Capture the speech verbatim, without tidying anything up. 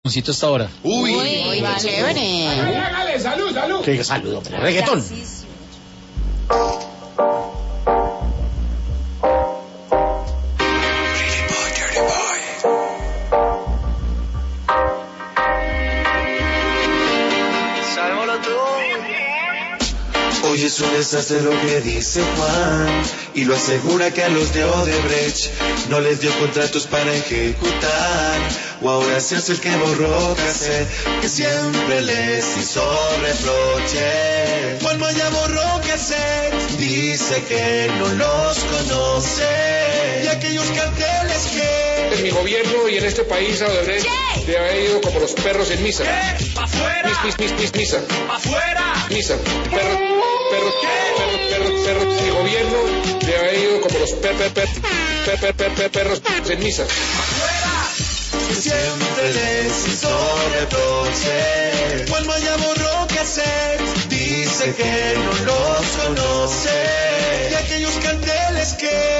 Cito hasta ahora. Uy, Uy, vale. Chévere. Hágale, salud, salud. Que diga saludo, pero reggaetón. Hoy es un desastre lo que dice Juan, y lo asegura que a los de Odebrecht no les dio contratos para ejecutar, o ahora se hace el que borró cassette, que siempre les hizo reproche. Juan Maya borró cassette, dice que no los conoce, y aquellos carteles que en mi gobierno y en este país a Odebrecht le ha ido como los perros en misa. ¿Qué? ¡Pa' fuera! Mis, mis, mis, mis, misa. ¡Pa' fuera! Misa. Perros, perros, perros, perros, perros. Mi gobierno le ha ido como los per, per, per, per, per, per, per, perros en misa. Que siempre les hizo reproche. Juan Maya borró cassette, dice que no los conoce, y aquellos carteles que